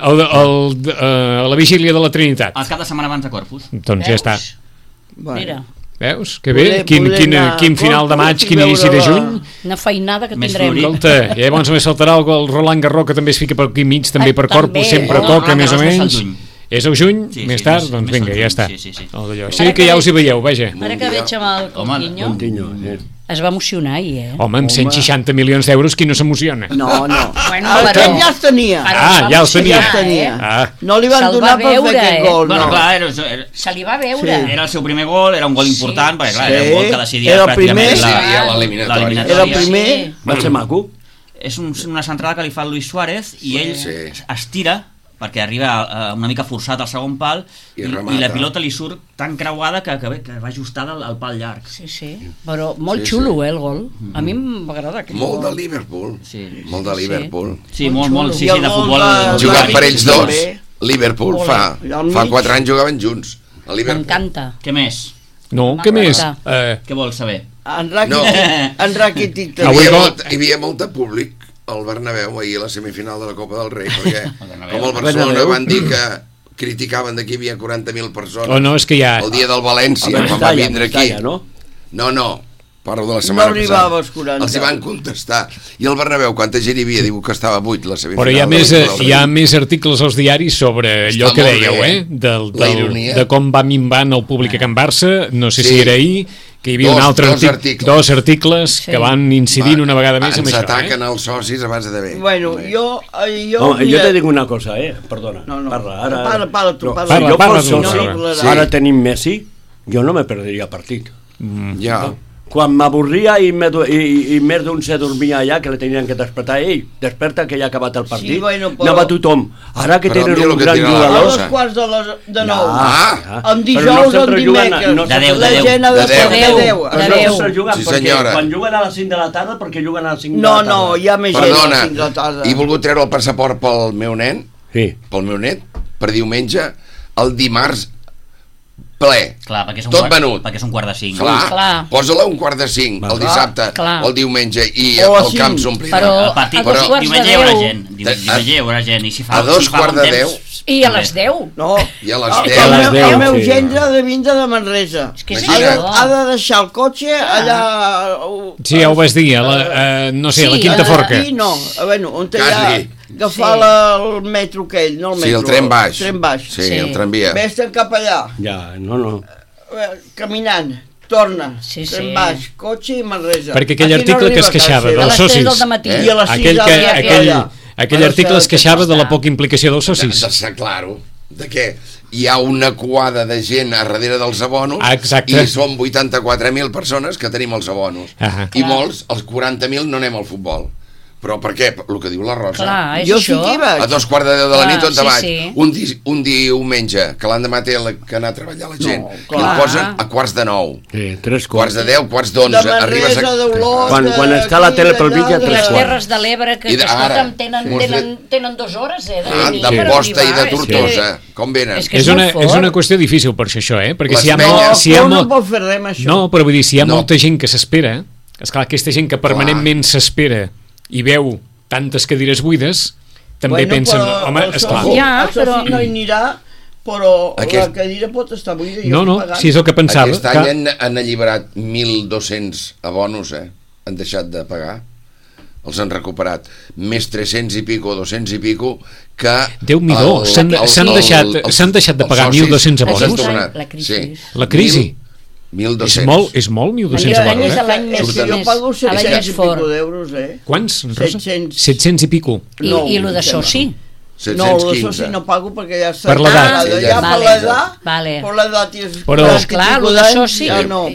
Speaker 2: a la vigília de la Trinitat.
Speaker 5: El cap de setmana abans de Corpus.
Speaker 2: Doncs ja està.
Speaker 7: Mira.
Speaker 2: Veus? Que bé, quin final de maig, quin inici de juny.
Speaker 7: Una feinada que tindrem.
Speaker 2: Escolta, llavors més saltarà el Roland Garros, que també es fica per aquí mig, també per Corpus, sempre toca més o menys. És el juny, més tard? Doncs vinga, ja està. Sí que ja us hi veieu, vaja.
Speaker 7: Ara que veig amb el Coutinho, es va emocionar ahir,
Speaker 2: Home, amb 160 milions d'euros, qui no s'emociona?
Speaker 4: No.
Speaker 7: Bueno,
Speaker 4: aquest ja els tenia.
Speaker 2: Ja els tenia.
Speaker 4: No li van donar per fer aquest gol, no.
Speaker 7: Se li va veure.
Speaker 5: Era el seu primer gol, era un gol important, perquè clar, era un gol que decidia
Speaker 4: pràcticament
Speaker 5: l'eliminatòria.
Speaker 4: Era el primer.
Speaker 6: Va ser maco.
Speaker 5: És una centrada que li fa el Luis Suárez i ell es tira perquè arriba una mica forçat al segon pal i la pilota li surt tan creuada que va ajustada al pal llarg.
Speaker 7: Sí, però molt xulo, el gol. A mi m'agrada aquest gol.
Speaker 3: Molt de Liverpool. Molt de Liverpool.
Speaker 5: Sí, molt, sí, de futbol.
Speaker 3: Jugat per ells dos. Liverpool fa 4 anys jugaven junts.
Speaker 7: M'encanta.
Speaker 5: Què més?
Speaker 2: No, què més?
Speaker 5: Què vols saber?
Speaker 4: En Rakitic.
Speaker 3: Hi havia molt de públic al Bernabéu ahir a la semifinal de la Copa del Rei, perquè com el Barcelona van dir que criticaven que hi havia 40.000 persones el dia del València, quan va vindre aquí. No, parlo de la setmana passada. Els hi van contestar. I el Bernabéu, quanta gent hi havia? Diu que estava buit la semifinal.
Speaker 2: Però hi ha més articles als diaris sobre allò que dèieu, de com va minvant el públic a Can Barça, no sé si era ahir, que hi havia dos articles que van incidint una vegada més amb això.
Speaker 3: Ens ataquen els socis abans de bé.
Speaker 4: Bueno, jo
Speaker 6: te dic una cosa, perdona.
Speaker 4: Parla tu.
Speaker 6: Ara tenim Messi, jo no me perdria partit.
Speaker 3: Ja.
Speaker 6: Quan m'avorria i més d'un se dormia allà, que le tenien que despertar, desperta que ja ha acabat el partit, anava tothom. Ara que tenen un gran jugador...
Speaker 4: A les quarts de 9. En dijous o en dimecres. La gent ha de ser de 10.
Speaker 3: Sí, senyora.
Speaker 6: Quan juguen a les 5 de la tarda, perquè juguen a les 5 de la tarda.
Speaker 4: No, hi ha més gent a les 5 de la tarda.
Speaker 3: He volgut treure el passaport pel meu nen, pel meu net, per diumenge, el dimarts ple, tot venut.
Speaker 5: Perquè és un quart de 5.
Speaker 3: Clar. Posa-la un quart de 5 el dissabte o el diumenge i el camp s'omplirà.
Speaker 5: Però diumenge hi haurà gent. Diumenge hi haurà gent. I si fa
Speaker 3: un quart de 10.
Speaker 7: I a les 10.
Speaker 4: No.
Speaker 3: I a les 10.
Speaker 4: El meu gendre ha de vindre de Manresa. Ha de deixar el cotxe allà...
Speaker 2: Sí, ja ho vas dir, no sé, a la Quinta Forca.
Speaker 4: Sí, no. Bueno, on hi ha... agafar el metro aquell, no el metro.
Speaker 3: Sí, el tren baix. Sí, el tramvia.
Speaker 4: Vés-te'n cap allà.
Speaker 6: Ja, no.
Speaker 4: Caminant, torna, tren baix, cotxe i Manresa.
Speaker 2: Perquè aquell article que es queixava dels socis, aquell article es queixava de la poca implicació dels socis.
Speaker 3: Claro, de què? Hi ha una quadra de gent a darrere dels abonos i som 84.000 persones que tenim els abonos. I molts, els 40.000, no anem al futbol. Però per què? El que diu la Rosa.
Speaker 7: Clar, és això.
Speaker 3: A 2:15 de la nit on te vaig. Un diumenge, que l'endemà té que anar a treballar la gent. I el posen a 8:45.
Speaker 6: Sí, 3
Speaker 3: quarts de 10, 11:15. Arribes a...
Speaker 6: Quan està la tele pel mig, ja 3 quarts.
Speaker 7: Les Terres de l'Ebre, que escolta'm, tenen 2 hores,
Speaker 3: d'Amposta i de Tortosa. Com venen?
Speaker 2: És una qüestió difícil per això, perquè si hi ha...
Speaker 4: No pot fer res amb això.
Speaker 2: No, però vull dir, si hi ha molta gent que s'espera, esclar, aquesta gent que permanentment s'espera i veu tantes cadires buides, també pensen, home, esclar.
Speaker 4: Això sí no hi anirà, però la cadira pot estar buida.
Speaker 2: No, si és el que pensava.
Speaker 3: Aquest any han alliberat 1.200 abonos, han deixat de pagar, els han recuperat, més 300 i pico, 200 i pico, que...
Speaker 2: Déu-n'hi-do, s'han deixat de pagar 1.200 abonos? La crisi.
Speaker 3: 1.200.
Speaker 2: És molt 1.200 abonos,
Speaker 4: Jo pago 700 i pico d'euros,
Speaker 2: Quants, Rosa? 700 i pico.
Speaker 7: I lo de soci?
Speaker 4: No, el soci no pago perquè ja està...
Speaker 2: Per l'edat.
Speaker 4: Ja per l'edat
Speaker 7: Però clar, el de soci...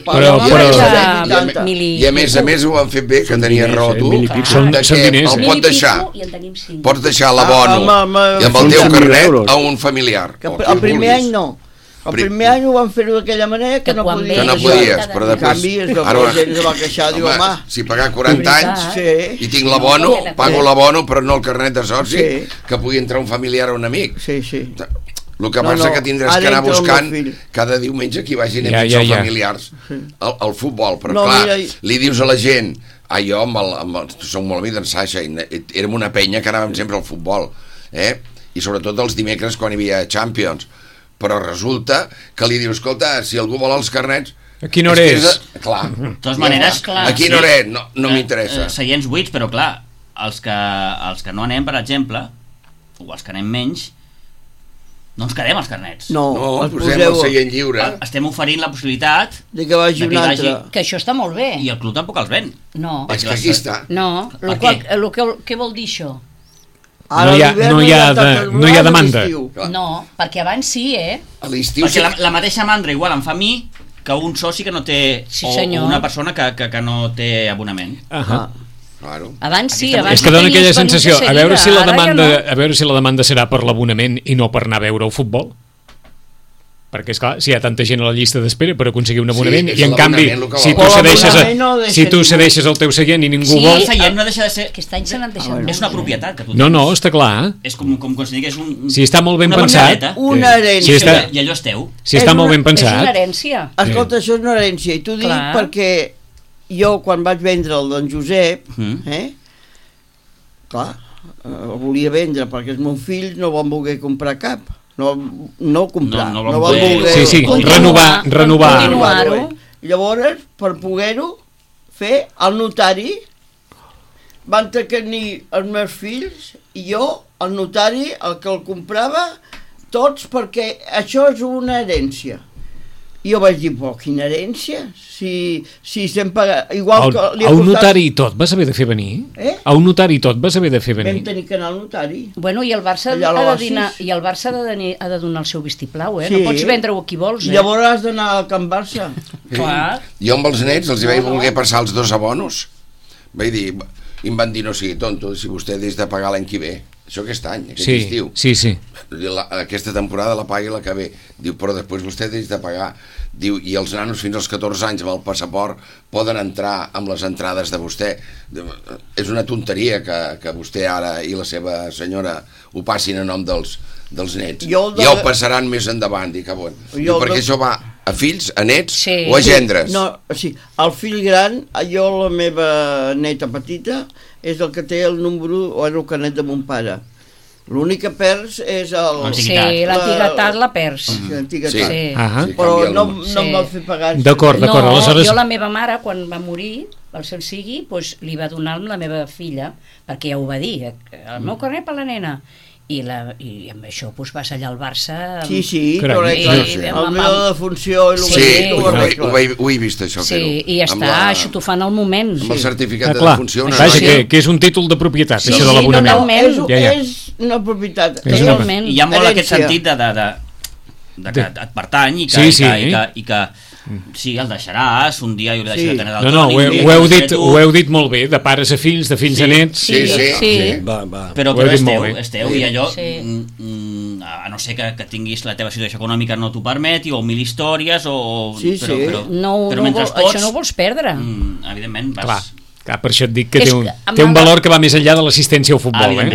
Speaker 3: I a més ho han fet bé, que tenia raó tu, el pot deixar. Pots deixar l'abono i amb el teu carnet a un familiar.
Speaker 4: El primer any no. El primer any ho van fer-ho d'aquella manera que no podies.
Speaker 3: Que no podies, però després...
Speaker 4: En canvi, la gent es va queixar, diu, home...
Speaker 3: Si pagar 40 anys i tinc l'abono, pago l'abono, però no el carnet de soci, que pugui entrar un familiar o un amic.
Speaker 4: Sí.
Speaker 3: El que passa que tindràs que anar buscant cada diumenge que hi vagin amics o familiars al futbol. Però clar, li dius a la gent... Jo, som molt amics d'en Sasha, érem una penya que anàvem sempre al futbol, i sobretot els dimecres quan hi havia Champions. Però resulta que li dius, escolta, si algú vol els carnets...
Speaker 2: A quina hora és?
Speaker 3: Clar.
Speaker 5: De totes maneres...
Speaker 3: A quina hora és? No m'interessa.
Speaker 5: Seients buits, però clar, els que no anem, per exemple, o els que anem menys, no ens quedem els carnets.
Speaker 4: No,
Speaker 3: posem el seient lliure.
Speaker 5: Estem oferint la possibilitat
Speaker 4: de que vagi un altre.
Speaker 7: Que això està molt bé.
Speaker 5: I el club tampoc els ven.
Speaker 7: No.
Speaker 3: És que aquí està.
Speaker 7: No, què vol dir això?
Speaker 2: No hi ha demanda.
Speaker 7: No, perquè abans sí,
Speaker 3: A l'estiu
Speaker 5: perquè la mateixa mandra igual em fa a mi que un soci que no té, o una persona que no té abonament.
Speaker 3: Claro.
Speaker 7: Abans sí,
Speaker 2: és que dona aquella sensació, a veure si la demanda serà per l'abonament i no per anar a veure el futbol. Perquè, esclar, si hi ha tanta gent a la llista d'espera per aconseguir un abonament, i en canvi, si tu cedeixes el teu seient i ningú vol...
Speaker 5: El seient no deixa de ser...
Speaker 7: Aquest any se n'han deixat.
Speaker 5: És una propietat que tu tens.
Speaker 2: No, està clar.
Speaker 5: És com considerar que és un...
Speaker 2: Si està molt ben pensat...
Speaker 4: Una herència.
Speaker 5: I allò és teu.
Speaker 2: Si està molt ben pensat...
Speaker 7: És una herència.
Speaker 4: Escolta, això és una herència. I t'ho dic perquè jo, quan vaig vendre el d'en Josep, clar, el volia vendre perquè els meus fills no van voler comprar cap. No comprar, no van voler...
Speaker 2: Sí, renovar-ho.
Speaker 4: Llavors, per poder-ho fer, el notari van tenir els meus fills i jo, el notari, el que el comprava, tots, perquè això és una herència. I jo vaig dir, quina herència? Si estem pagant...
Speaker 2: A un notari i tot vas haver de fer venir? A un notari i tot vas haver de fer venir?
Speaker 4: Vam tenir que anar al notari.
Speaker 7: Bueno, i el Barça ha de donar el seu vistiplau, No pots vendre-ho a qui vols,
Speaker 4: Llavors has d'anar al Camp Barça.
Speaker 7: Clar.
Speaker 3: Jo amb els nets els vaig voler passar els 2 abonos. Vaig dir, i em van dir, no sigui tonto, si vostè des de pagar l'any que ve. Això aquest any, aquest estiu.
Speaker 2: Sí.
Speaker 3: Aquesta temporada la pagui la que ve. Diu, però després vostè des de pagar. Diu, i els nanos fins als 14 anys amb el passaport poden entrar amb les entrades de vostè. És una tonteria que vostè ara i la seva senyora ho passin a nom dels nets. Ja ho passaran més endavant. Dic, perquè això va a fills, a nets o a gendres?
Speaker 4: No, sí, el fill gran, jo la meva neta petita, és el que té el número o el carnet de mon pare. L'únic que perds és
Speaker 7: l'antiguitat la perds.
Speaker 4: Però no em va fer pagar.
Speaker 2: D'acord, aleshores...
Speaker 7: Jo la meva mare, quan va morir, el seu sigui, li va donar la meva filla, perquè ja ho va dir, el meu carnet per la nena. I amb això vas allà al Barça...
Speaker 4: Sí, correcte. El meu de funció i
Speaker 3: ho he vist, això.
Speaker 7: Sí, i ja està, això t'ho fan al moment.
Speaker 3: Amb el certificat de funció.
Speaker 2: Que és un títol de propietat, això de l'abonament.
Speaker 4: És una propietat.
Speaker 5: I hi ha molt aquest sentit de que et pertany i que sí, el deixaràs, un dia hi haurà de tenir del
Speaker 2: No, ho heu dit molt bé, de pares a fills, de fills a nets.
Speaker 3: Sí.
Speaker 5: Però és teu, i allò, a no ser que tinguis la teva situació econòmica no t'ho permeti, o 1000 històries, però mentre pots...
Speaker 7: Això no ho vols perdre.
Speaker 5: Evidentment, vas...
Speaker 2: Clar, per això et dic que té un valor que va més enllà de l'assistència al futbol.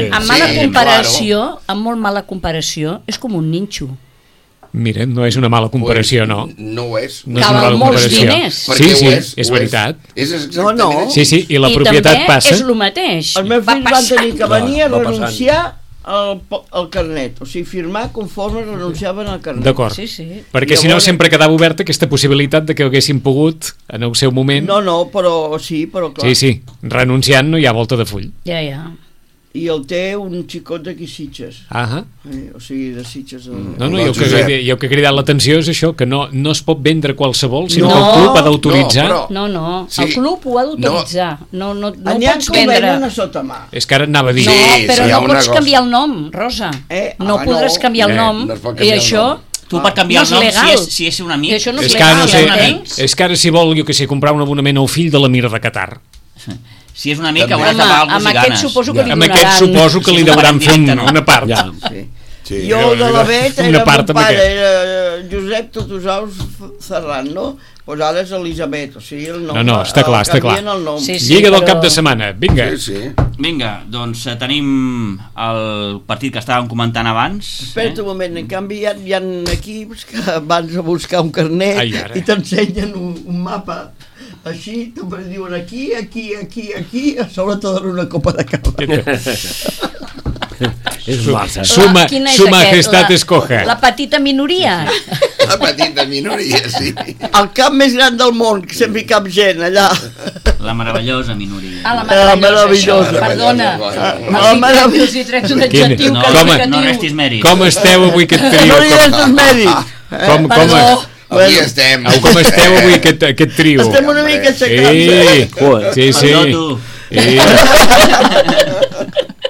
Speaker 7: Amb molt mala comparació, és com un ninxo.
Speaker 2: Mira, no és una mala comparació, no.
Speaker 3: No ho és.
Speaker 7: Cal molts diners.
Speaker 2: Sí, és veritat. Sí, i la propietat passa.
Speaker 7: I també és el mateix.
Speaker 4: Els meus fills van tenir que venir a renunciar al carnet, o sigui, firmar conforme renunciaven al carnet.
Speaker 2: D'acord, perquè si no sempre quedava oberta aquesta possibilitat de que haguessin pogut en el seu moment...
Speaker 4: No, però clar.
Speaker 2: Sí, renunciant no hi ha volta de full.
Speaker 7: Ja.
Speaker 4: I el té un xicot d'aquí Sitges. O sigui, de Sitges.
Speaker 2: No, i el que ha cridat l'atenció és això, que no es pot vendre qualsevol, sinó que el club ha d'autoritzar.
Speaker 7: No, el club ho ha d'autoritzar. No pots
Speaker 4: vendre.
Speaker 7: vendre.
Speaker 4: Sota mà.
Speaker 2: És que ara anava a dir...
Speaker 7: No, però no pots canviar el nom, Rosa. No podràs canviar el nom, i això...
Speaker 5: Tu per canviar el nom, si és un amic...
Speaker 7: Això no és legal.
Speaker 2: És que ara si vol, jo que sé, comprar un abonament al fill de l'emir de Qatar.
Speaker 5: Si és un amic, hauràs de pagar alguns i ganes.
Speaker 2: Amb aquest suposo que li deuran fer una part.
Speaker 4: Jo de la vet era mon pare, era Josep Totosaus Ferran, no? Doncs ara és Elisabet, o sigui, el nom...
Speaker 2: No, està clar. Lliga del cap de setmana, vinga.
Speaker 5: Vinga, doncs tenim el partit que estàvem comentant abans.
Speaker 4: Espera't un moment, en canvi hi ha equips que van a buscar un carnet i t'ensenyen un mapa així, te diuen aquí, a sobre te donen una copa de cava.
Speaker 2: És massa. Su majestat escoja.
Speaker 7: La petita minoria.
Speaker 3: La petita minoria, sí.
Speaker 4: El camp més gran del món, que sempre hi cap gent allà.
Speaker 5: La meravellosa minoria.
Speaker 7: La meravellosa. Perdona.
Speaker 4: La meravellosa.
Speaker 7: Si trets un adjectiu
Speaker 5: no restis mèrit.
Speaker 2: Com esteu avui aquest trio?
Speaker 4: No li restis mèrit.
Speaker 3: Avui estem.
Speaker 2: Com esteu avui aquest trio?
Speaker 4: Estem una mica aixecats.
Speaker 2: Sí.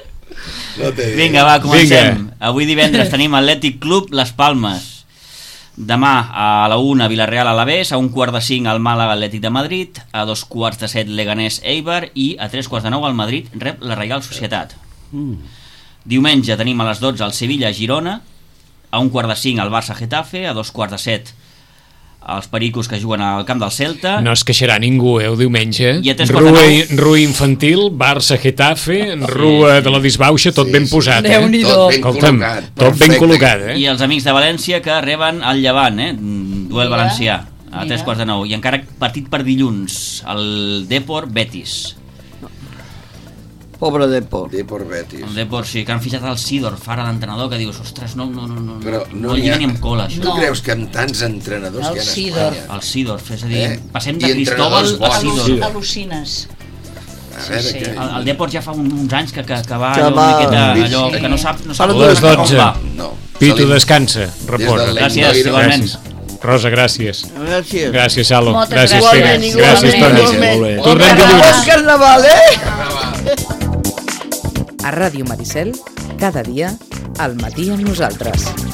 Speaker 5: Vinga, va, comencem. Avui divendres tenim Atlètic Club Les Palmes. Demà a la 1 Villarreal Alavés, a 1:45 al Màlaga Atlètic de Madrid, a 2:15 Leganés Eibar i a 3:15 al Madrid rep la Reial Societat. Diumenge tenim a les 12 el Sevilla Girona, a 1:45 al Barça Getafe, a 2:15 els pericos que juguen al camp del Celta.
Speaker 2: No es queixarà ningú, el diumenge. Rua infantil, Barça, Getafe, Rua de la Disbauxa, tot ben posat. Tot ben col·locat.
Speaker 5: I els amics de València que reben el Llevant, duel valencià, a 3:15. I encara partit per dilluns, el Depor Betis.
Speaker 4: Pobre Depor.
Speaker 3: Depor Betis.
Speaker 5: El Depor, sí, que han fitxat el Sidorf, ara l'entrenador, que dius, ostres, no lliga ni amb cola, això.
Speaker 3: Tu creus que amb tants entrenadors que hi ha a Espanya?
Speaker 5: El Sidorf, és a dir, passem de Cristóbal a Sidorf.
Speaker 7: Al·lucines.
Speaker 5: El Depor ja fa uns anys que va allò que no sap
Speaker 2: a les 12. Pitu descansa, reposa.
Speaker 5: Gràcies, igualment.
Speaker 2: Rosa, gràcies. Gràcies, Salo.
Speaker 7: Gràcies,
Speaker 2: Pere. Gràcies, Toni. Tornem dilluns.
Speaker 4: Carnaval,
Speaker 1: A Ràdio Maricel, cada dia, al matí amb nosaltres.